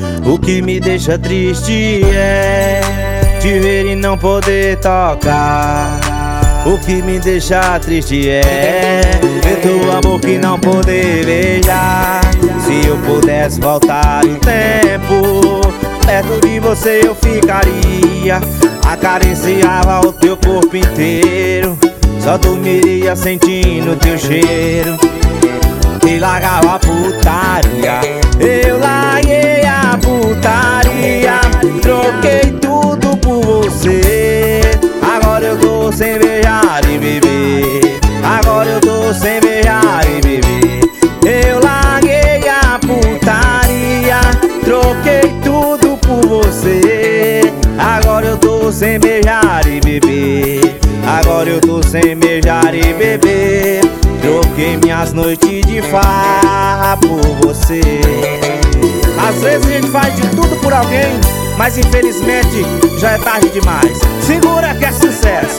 O que me deixa triste é te ver e não poder tocar. O que me deixa triste é ver tua boca e não poder beijar. Se eu pudesse voltar o tempo, perto de você eu ficaria. Acariciava o teu corpo inteiro, só dormiria sentindo teu cheiro. E largava a putaria, eu larguei a putaria. Troquei tudo por você. Agora eu tô sem beijar e beber. Agora eu tô sem beijar e beber. Eu larguei a putaria, troquei tudo por você. Agora eu tô sem beijar e beber. Agora eu tô sem beijar e beber. Troquei minhas noites de farra por você. Às vezes a gente faz de tudo por alguém, mas infelizmente já é tarde demais. Segura que é sucesso.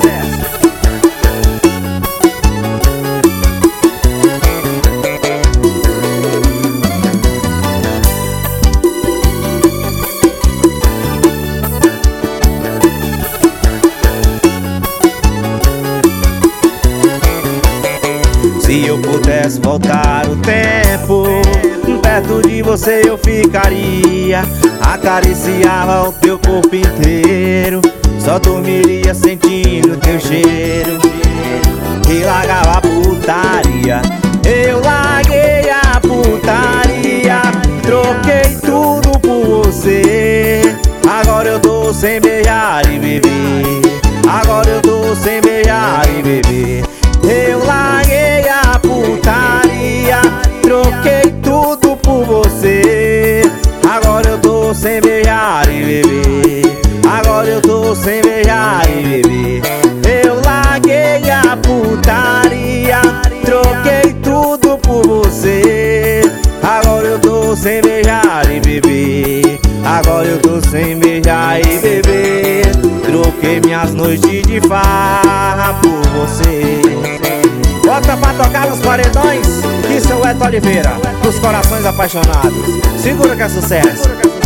Se eu pudesse voltar o tempo, perto de você eu ficaria. Acariciava o teu corpo inteiro, só dormiria sentindo teu cheiro. E largava a putaria, eu larguei a putaria. Troquei tudo por você. Agora eu tô sem beijar e beber. Agora eu tô sem beijar e beber. Eu larguei a putaria, troquei tudo por você. Agora eu tô sem beijar e beber. Agora eu tô sem beijar e beber. Eu larguei a putaria, troquei tudo por você. Agora eu tô sem beijar e beber. Agora eu tô sem beijar e beber. Troquei minhas noites de farra por você. Bota pra tocar nos paredões, que são Eto Oliveira, dos corações apaixonados. Segura que é sucesso.